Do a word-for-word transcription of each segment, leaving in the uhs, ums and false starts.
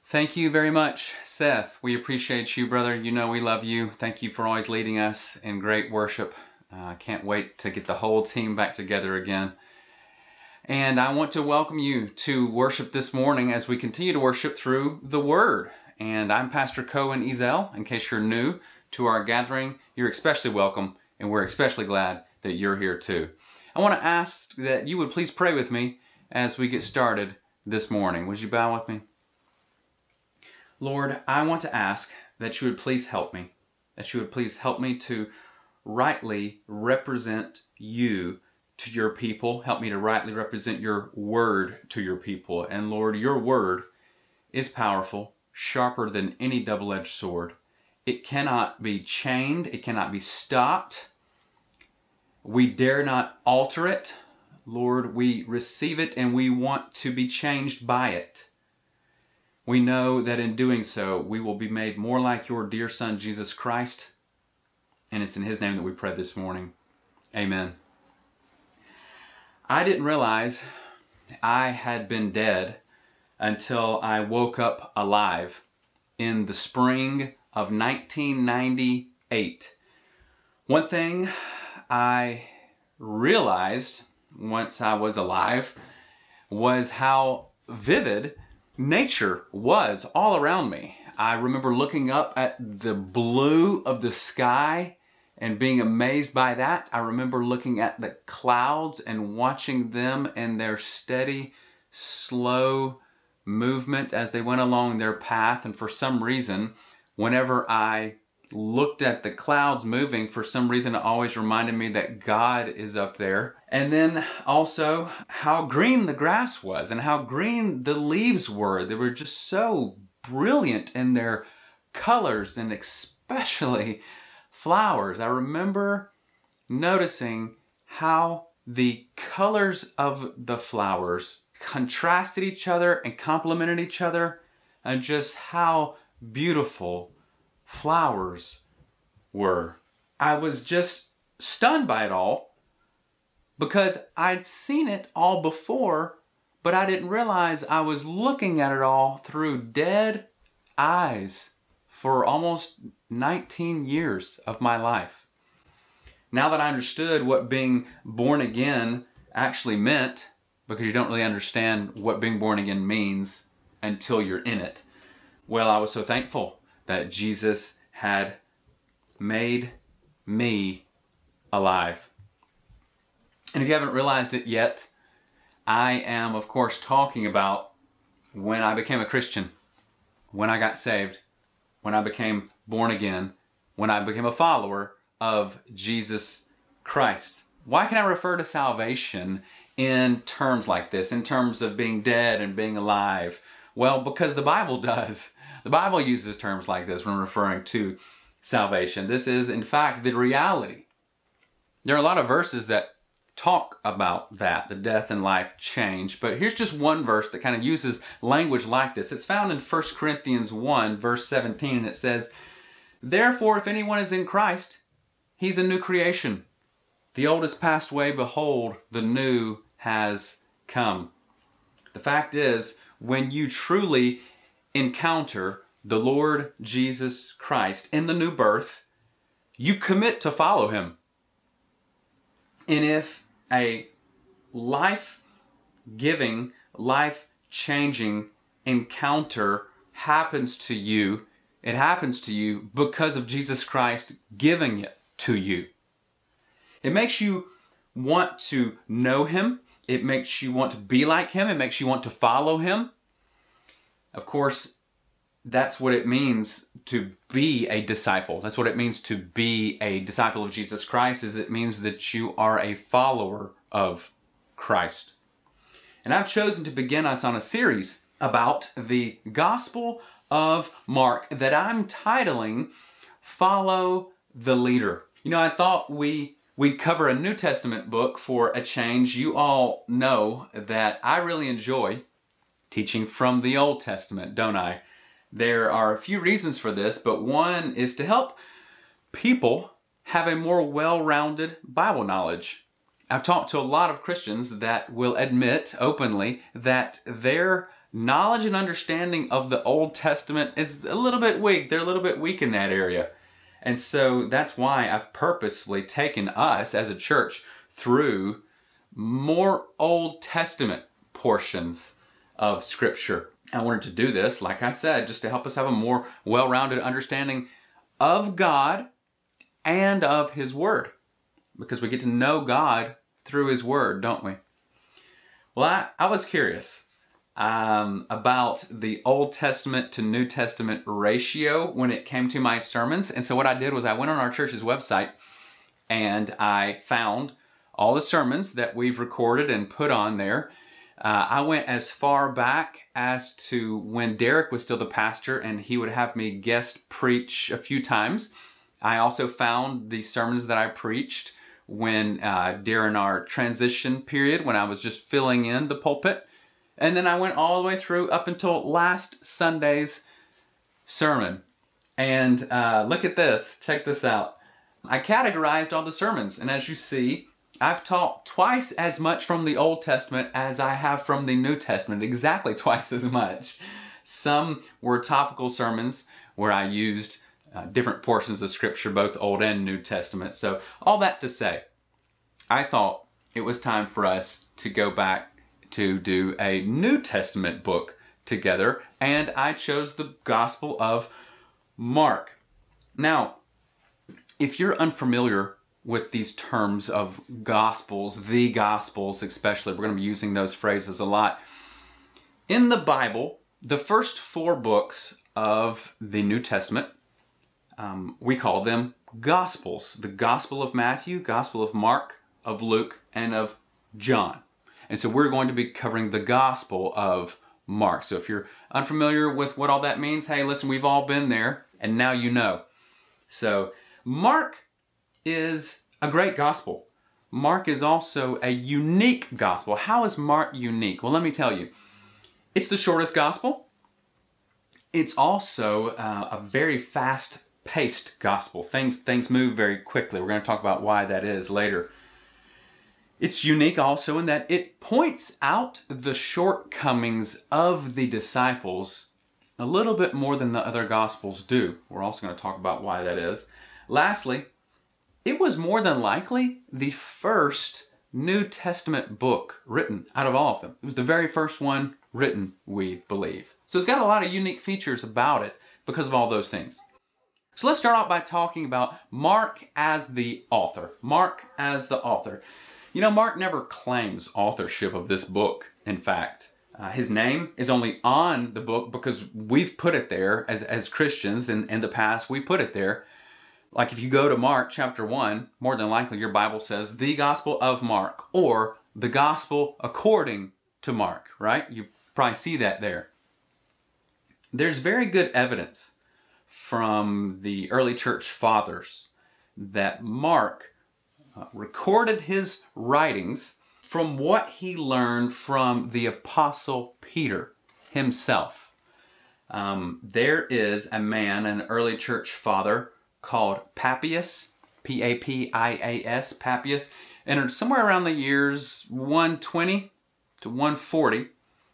Thank you very much, Seth. We appreciate you, brother. You know we love you. Thank you for always leading us in great worship. I uh, can't wait to get the whole team back together again. And I want to welcome you to worship this morning as we continue to worship through the Word. And I'm Pastor Cohen Ezel. In case you're new to our gathering, you're especially welcome, and we're especially glad that you're here too. I want to ask that you would please pray with me as we get started this morning. Would you bow with me? Lord, I want to ask that you would please help me, that you would please help me to rightly represent you to your people. Help me to rightly represent your word to your people. And Lord, your word is powerful, sharper than any double-edged sword. It cannot be chained. It cannot be stopped. We dare not alter it. Lord, we receive it and we want to be changed by it. We know that in doing so, we will be made more like your dear Son, Jesus Christ. And it's in His name that we pray this morning. Amen. I didn't realize I had been dead until I woke up alive in the spring of nineteen ninety-eight. One thing I realized once I was alive was how vivid nature was all around me. I remember looking up at the blue of the sky and being amazed by that. I remember looking at the clouds and watching them in their steady, slow movement as they went along their path. And for some reason, whenever I looked at the clouds moving, for some reason it always reminded me that God is up there. And then also how green the grass was and how green the leaves were. They were just so brilliant in their colors, and especially flowers. I remember noticing how the colors of the flowers contrasted each other and complemented each other, and just how beautiful flowers were. I was just stunned by it all because I'd seen it all before, but I didn't realize I was looking at it all through dead eyes for almost nineteen years of my life. Now that I understood what being born again actually meant, because you don't really understand what being born again means until you're in it, well, I was so thankful that Jesus had made me alive. And if you haven't realized it yet, I am, of course, talking about when I became a Christian, when I got saved, when I became born again, when I became a follower of Jesus Christ. Why can I refer to salvation in terms like this, in terms of being dead and being alive? Well, because the Bible does. The Bible uses terms like this when referring to salvation. This is, in fact, the reality. There are a lot of verses that talk about that, the death and life change. But here's just one verse that kind of uses language like this. It's found in First Corinthians one, verse seventeen, and it says, "Therefore, if anyone is in Christ, he's a new creation. The old has passed away, behold, the new has come." The fact is, when you truly encounter the Lord Jesus Christ in the new birth, you commit to follow Him. And if a life-giving, life-changing encounter happens to you, it happens to you because of Jesus Christ giving it to you. It makes you want to know Him. It makes you want to be like Him. It makes you want to follow Him. Of course, that's what it means to be a disciple. That's what it means to be a disciple of Jesus Christ, is it means that you are a follower of Christ. And I've chosen to begin us on a series about the Gospel of Mark that I'm titling Follow the Leader. You know, I thought we, we'd cover a New Testament book for a change. You all know that I really enjoy teaching from the Old Testament, don't I? There are a few reasons for this, but one is to help people have a more well-rounded Bible knowledge. I've talked to a lot of Christians that will admit openly that their knowledge and understanding of the Old Testament is a little bit weak. They're a little bit weak in that area. And so that's why I've purposefully taken us as a church through more Old Testament portions of Scripture. I wanted to do this, like I said, just to help us have a more well-rounded understanding of God and of His Word. Because we get to know God through His Word, don't we? Well, I, I was curious um, about the Old Testament to New Testament ratio when it came to my sermons. And so what I did was I went on our church's website and I found all the sermons that we've recorded and put on there. Uh, I went as far back as to when Derek was still the pastor and he would have me guest preach a few times. I also found the sermons that I preached when uh, during our transition period, when I was just filling in the pulpit. And then I went all the way through up until last Sunday's sermon. And uh, look at this, check this out. I categorized all the sermons, and as you see, I've taught twice as much from the Old Testament as I have from the New Testament, exactly twice as much. Some were topical sermons where I used uh, different portions of Scripture, both Old and New Testament. So all that to say, I thought it was time for us to go back to do a New Testament book together, and I chose the Gospel of Mark. Now, if you're unfamiliar with these terms of Gospels, the Gospels especially, we're going to be using those phrases a lot. In the Bible, the first four books of the New Testament, um, we call them Gospels. The Gospel of Matthew, Gospel of Mark, of Luke, and of John. And so we're going to be covering the Gospel of Mark. So if you're unfamiliar with what all that means, hey, listen, we've all been there, and now you know. So Mark is a great gospel. Mark is also a unique gospel. How is Mark unique? Well, let me tell you. It's the shortest gospel. It's also uh, a very fast-paced gospel. Things, things move very quickly. We're going to talk about why that is later. It's unique also in that it points out the shortcomings of the disciples a little bit more than the other gospels do. We're also going to talk about why that is. Lastly, it was more than likely the first New Testament book written out of all of them. It was the very first one written, we believe. So it's got a lot of unique features about it because of all those things. So let's start out by talking about Mark as the author. Mark as the author. You know, Mark never claims authorship of this book, in fact. Uh, his name is only on the book because we've put it there as, as Christians in, in the past. We put it there. Like if you go to Mark chapter one, more than likely your Bible says the Gospel of Mark or the Gospel according to Mark, right? You probably see that there. There's very good evidence from the early church fathers that Mark uh, recorded his writings from what he learned from the Apostle Peter himself. Um, there is a man, an early church father, called Papias, P A P I A S, Papias, and somewhere around the years one twenty to one forty,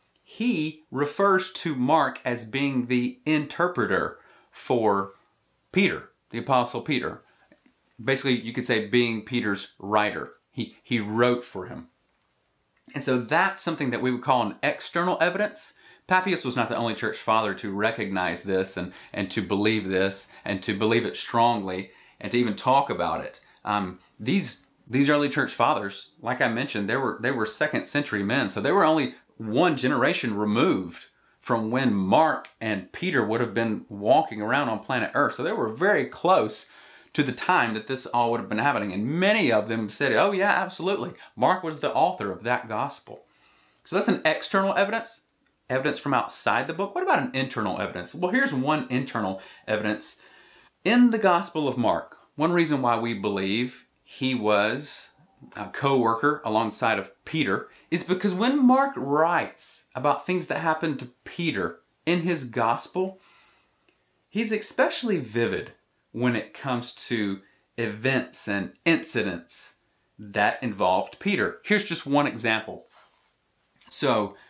he refers to Mark as being the interpreter for Peter, the Apostle Peter. Basically, you could say being Peter's writer. He, he wrote for him. And so that's something that we would call an external evidence. Papias was not the only church father to recognize this and, and to believe this and to believe it strongly and to even talk about it. Um, these these early church fathers, like I mentioned, they were they were second century men, so they were only one generation removed from when Mark and Peter would have been walking around on planet Earth. So they were very close to the time that this all would have been happening. And many of them said, oh yeah, absolutely. Mark was the author of that gospel. So that's an external evidence. Evidence from outside the book. What about an internal evidence? Well, here's one internal evidence. In the Gospel of Mark, one reason why we believe he was a co-worker alongside of Peter is because when Mark writes about things that happened to Peter in his gospel, he's especially vivid when it comes to events and incidents that involved Peter. Here's just one example. So,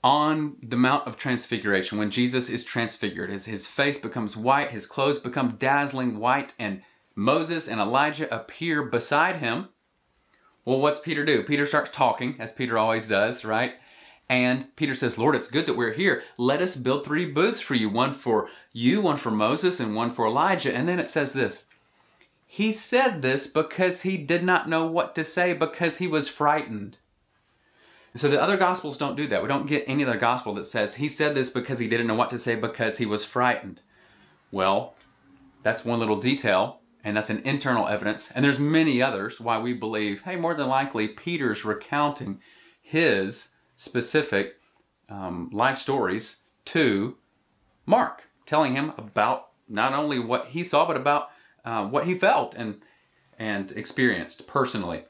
on the Mount of Transfiguration, when Jesus is transfigured, his, his face becomes white, his clothes become dazzling white, and Moses and Elijah appear beside him. Well, what's Peter do? Peter starts talking, as Peter always does, right? And Peter says, Lord, it's good that we're here. Let us build three booths for you, one for you, one for Moses, and one for Elijah. And then it says this, he said this because he did not know what to say, because he was frightened. So the other Gospels don't do that. We don't get any other Gospel that says he said this because he didn't know what to say because he was frightened. Well, that's one little detail, and that's an internal evidence. And there's many others why we believe, hey, more than likely, Peter's recounting his specific um, life stories to Mark, telling him about not only what he saw, but about uh, what he felt and, and experienced personally.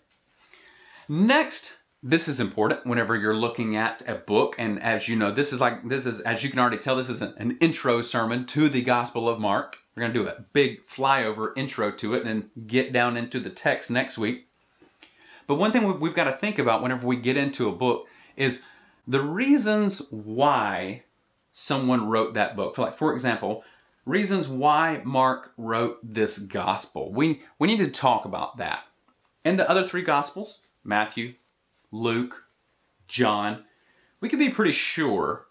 Next, this is important whenever you're looking at a book, and as you know, this is like, this is, as you can already tell, this is an, an intro sermon to the Gospel of Mark. We're going to do a big flyover intro to it and then get down into the text next week. But one thing we've got to think about whenever we get into a book is the reasons why someone wrote that book. For like, for example, reasons why Mark wrote this gospel. We, we need to talk about that. In the other three gospels, Matthew, Luke, John, we can be pretty sure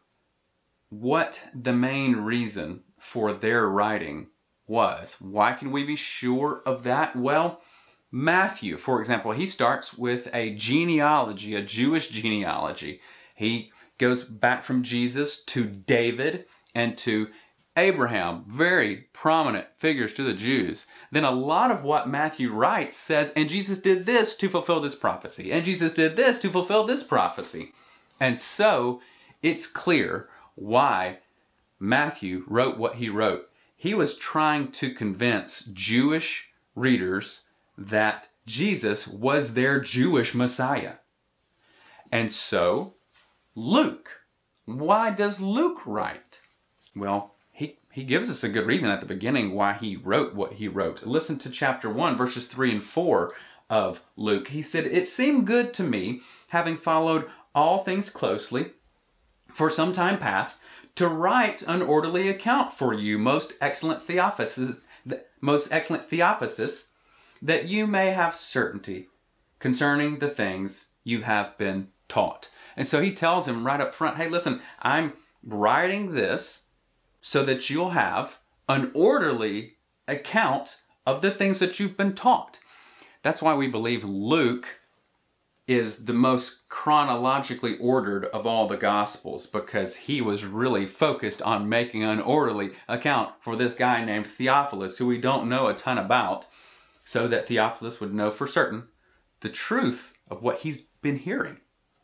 what the main reason for their writing was. Why can we be sure of that? Well, Matthew, for example, he starts with a genealogy, a Jewish genealogy. He goes back from Jesus to David and to Abraham, very prominent figures to the Jews. Then a lot of what Matthew writes says, and Jesus did this to fulfill this prophecy, and Jesus did this to fulfill this prophecy. And so it's clear why Matthew wrote what he wrote. He was trying to convince Jewish readers that Jesus was their Jewish Messiah. And so Luke, why does Luke write? Well, he, he gives us a good reason at the beginning why he wrote what he wrote. Listen to chapter one, verses three and four of Luke. He said, "It seemed good to me, having followed all things closely for some time past, to write an orderly account for you, most excellent Theophilus, most excellent Theophilus, that you may have certainty concerning the things you have been taught." And so he tells him right up front, hey, listen, I'm writing this so that you'll have an orderly account of the things that you've been taught. That's why we believe Luke is the most chronologically ordered of all the Gospels, because he was really focused on making an orderly account for this guy named Theophilus, who we don't know a ton about, so that Theophilus would know for certain the truth of what he's been hearing.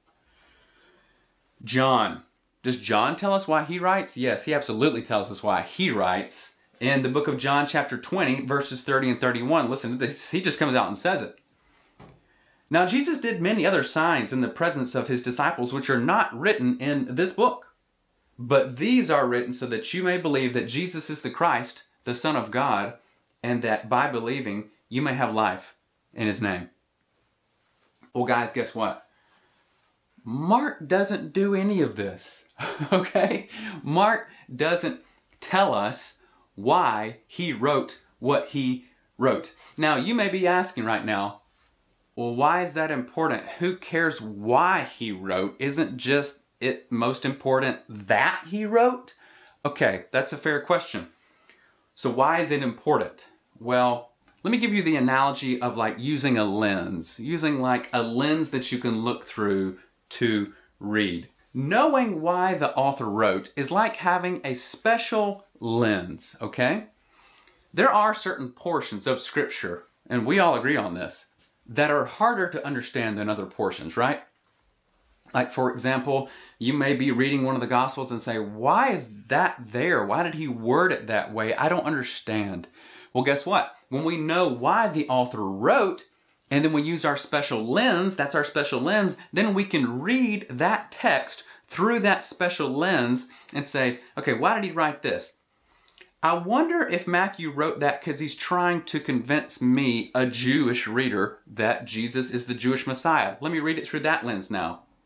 John. Does John tell us why he writes? Yes, he absolutely tells us why he writes. In the book of John, chapter twenty, verses thirty and thirty-one, listen to this. He just comes out and says it. "Now Jesus did many other signs in the presence of his disciples, which are not written in this book. But these are written so that you may believe that Jesus is the Christ, the Son of God, and that by believing you may have life in his name." Well, guys, guess what? Mark doesn't do any of this, okay? Mark doesn't tell us why he wrote what he wrote. Now, you may be asking right now, well, why is that important? Who cares why he wrote? Isn't just it most important that he wrote? Okay, that's a fair question. So why is it important? Well, let me give you the analogy of like using a lens, using like a lens that you can look through to read. Knowing why the author wrote is like having a special lens, okay? There are certain portions of Scripture, and we all agree on this, that are harder to understand than other portions, right? Like, for example, you may be reading one of the Gospels and say, why is that there? Why did he word it that way? I don't understand. Well, guess what? When we know why the author wrote, and then we use our special lens, that's our special lens, then we can read that text through that special lens and say, okay, why did he write this? I wonder if Matthew wrote that because he's trying to convince me, a Jewish reader, that Jesus is the Jewish Messiah. Let me read it through that lens now.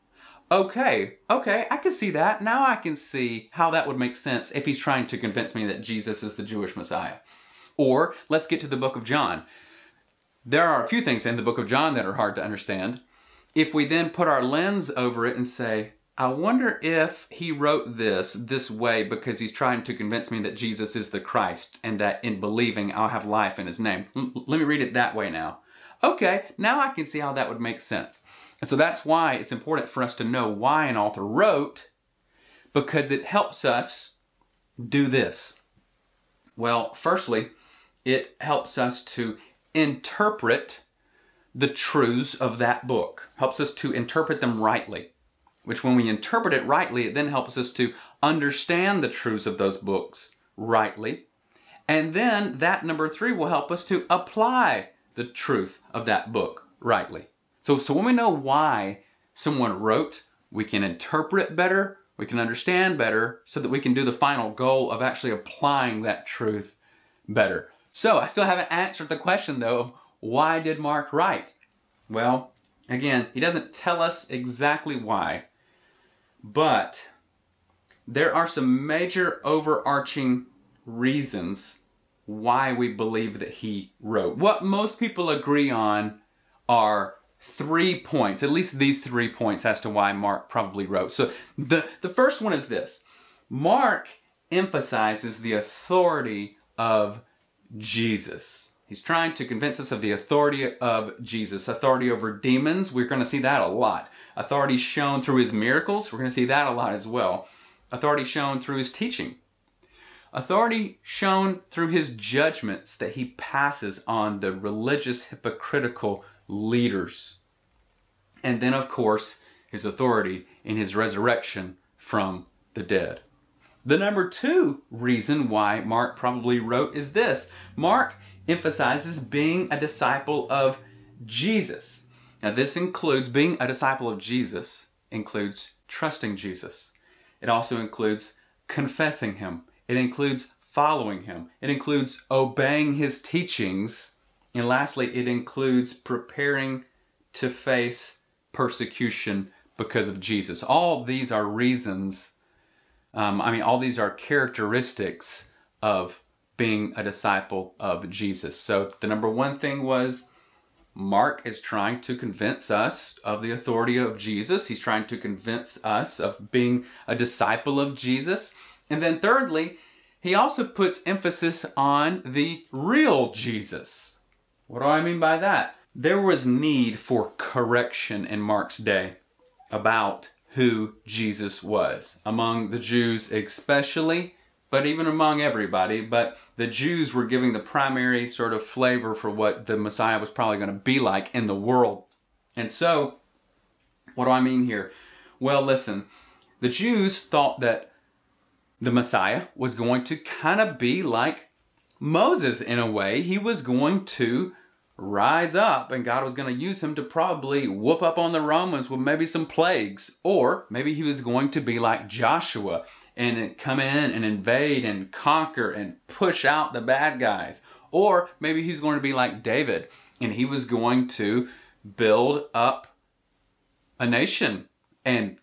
Okay, okay, I can see that. Now I can see how that would make sense if he's trying to convince me that Jesus is the Jewish Messiah. Or let's get to the book of John. There are a few things in the book of John that are hard to understand. If we then put our lens over it and say, I wonder if he wrote this this way because he's trying to convince me that Jesus is the Christ and that in believing I'll have life in his name. L- let me read it that way now. Okay, now I can see how that would make sense. And so that's why it's important for us to know why an author wrote, because it helps us do this. Well, firstly, it helps us to interpret the truths of that book. Helps us to interpret them rightly. Which when we interpret it rightly, it then helps us to understand the truths of those books rightly. And then that number three will help us to apply the truth of that book rightly. So, so when we know why someone wrote, we can interpret better, we can understand better, so that we can do the final goal of actually applying that truth better. So I still haven't answered the question though of why did Mark write? Well, again, he doesn't tell us exactly why. But there are some major overarching reasons why we believe that he wrote. What most people agree on are three points, at least these three points as to why Mark probably wrote. So the, the first one is this. Mark emphasizes the authority of Jesus. He's trying to convince us of the authority of Jesus. Authority over demons, we're going to see that a lot. Authority shown through his miracles, we're going to see that a lot as well. Authority shown through his teaching. Authority shown through his judgments that he passes on the religious, hypocritical leaders. And then, of course, his authority in his resurrection from the dead. The number two reason why Mark probably wrote is this. Mark emphasizes being a disciple of Jesus. Now this includes being a disciple of Jesus, includes trusting Jesus. It also includes confessing him. It includes following him. It includes obeying his teachings. And lastly, it includes preparing to face persecution because of Jesus. All these are reasons, um, I mean, all these are characteristics of being a disciple of Jesus. So the number one thing was Mark is trying to convince us of the authority of Jesus. He's trying to convince us of being a disciple of Jesus. And then thirdly, he also puts emphasis on the real Jesus. What do I mean by that? There was need for correction in Mark's day about who Jesus was, among the Jews especially, but even among everybody. But the Jews were giving the primary sort of flavor for what the Messiah was probably going to be like in the world. And so, what do I mean here? Well, listen, the Jews thought that the Messiah was going to kind of be like Moses in a way. He was going to rise up and God was going to use him to probably whoop up on the Romans with maybe some plagues. Or maybe he was going to be like Joshua and come in and invade and conquer and push out the bad guys. Or maybe he's going to be like David and he was going to build up a nation and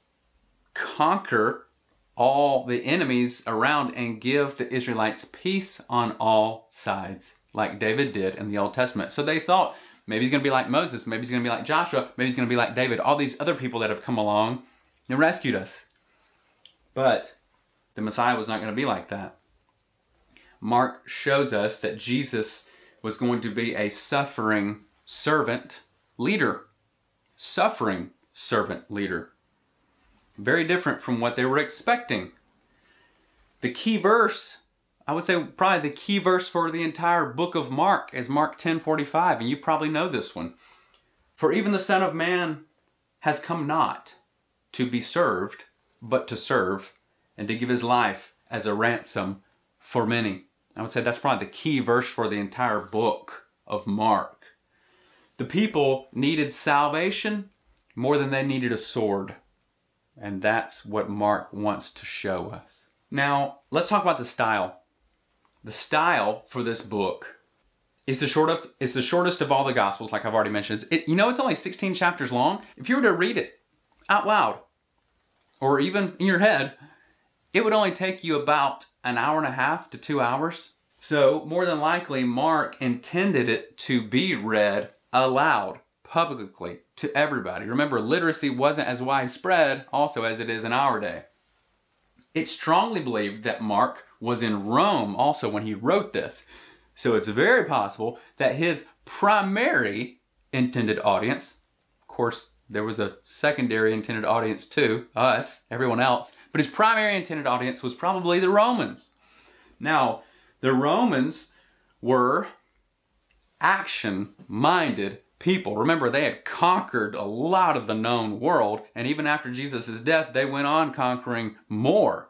conquer all the enemies around and give the Israelites peace on all sides, like David did in the Old Testament. So they thought maybe he's going to be like Moses, maybe he's going to be like Joshua, maybe he's going to be like David, all these other people that have come along and rescued us. But the Messiah was not going to be like that. Mark shows us that Jesus was going to be a suffering servant leader. Suffering servant leader. Very different from what they were expecting. The key verse, I would say probably the key verse for the entire book of Mark is Mark ten forty-five, and you probably know this one. For even the Son of Man has come not to be served, but to serve, and to give his life as a ransom for many. I would say that's probably the key verse for the entire book of Mark. The people needed salvation more than they needed a sword. And that's what Mark wants to show us. Now, let's talk about the style. The style for this book is the, short of, it's the shortest of all the Gospels, like I've already mentioned. It, you know, it's only sixteen chapters long. If you were to read it out loud, or even in your head, it would only take you about an hour and a half to two hours. So more than likely, Mark intended it to be read aloud, publicly, to everybody. Remember, literacy wasn't as widespread also as it is in our day. It's strongly believed that Mark was in Rome also when he wrote this. So it's very possible that his primary intended audience, of course, there was a secondary intended audience too, us, everyone else, but his primary intended audience was probably the Romans. Now, the Romans were action-minded people. Remember, they had conquered a lot of the known world, and even after Jesus' death, they went on conquering more.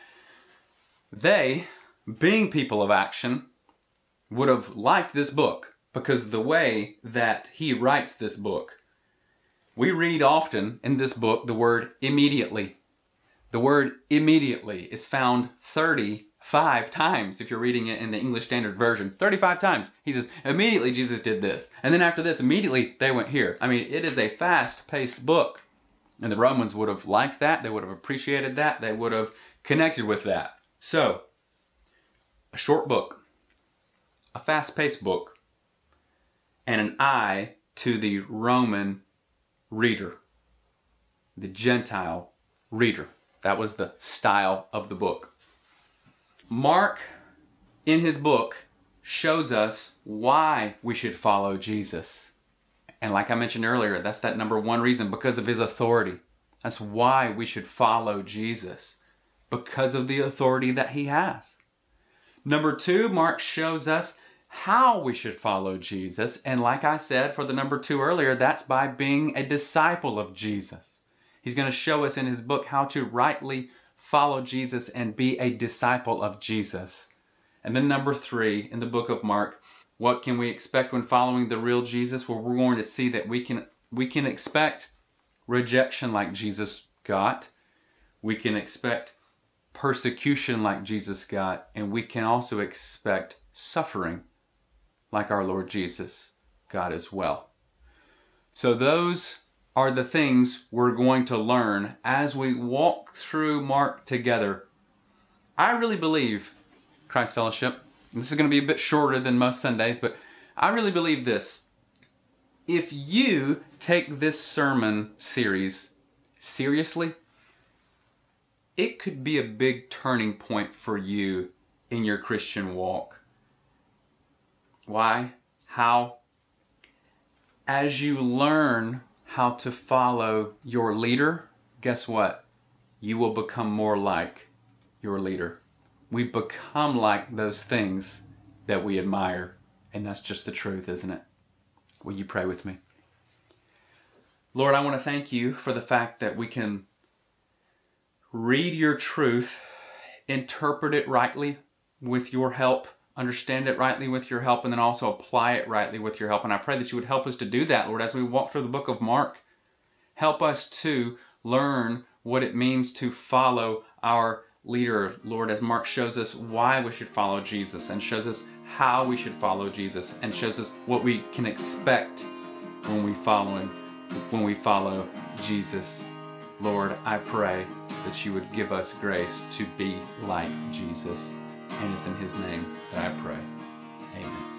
They, being people of action, would have liked this book because the way that he writes this book. We read often in this book the word immediately. The word immediately is found thirty-five times if you're reading it in the English Standard Version. thirty-five times. He says, immediately Jesus did this. And then after this, immediately they went here. I mean, it is a fast-paced book. And the Romans would have liked that. They would have appreciated that. They would have connected with that. So, a short book, a fast-paced book, and an eye to the Roman reader, the Gentile reader. That was the style of the book. Mark, in his book, shows us why we should follow Jesus. And like I mentioned earlier, that's that number one reason, because of his authority. That's why we should follow Jesus, because of the authority that he has. Number two, Mark shows us how we should follow Jesus. And like I said for the number two earlier, that's by being a disciple of Jesus. He's going to show us in his book how to rightly follow Jesus and be a disciple of Jesus. And then number three, in the book of Mark, what can we expect when following the real Jesus? Well, we're going to see that we can, we can expect rejection like Jesus got. We can expect persecution like Jesus got. And we can also expect suffering like our Lord Jesus got as well. So those are the things we're going to learn as we walk through Mark together. I really believe, Christ Fellowship, this is going to be a bit shorter than most Sundays, but I really believe this. If you take this sermon series seriously, it could be a big turning point for you in your Christian walk. Why? How? As you learn how to follow your leader, guess what? You will become more like your leader. We become like those things that we admire. And that's just the truth, isn't it? Will you pray with me? Lord, I want to thank you for the fact that we can read your truth, interpret it rightly with your help, understand it rightly with your help, and then also apply it rightly with your help. And I pray that you would help us to do that, Lord, as we walk through the book of Mark. Help us to learn what it means to follow our leader, Lord, as Mark shows us why we should follow Jesus and shows us how we should follow Jesus and shows us what we can expect when we follow him, when we follow Jesus. Lord, I pray that you would give us grace to be like Jesus. And it's in his name that I pray. Amen.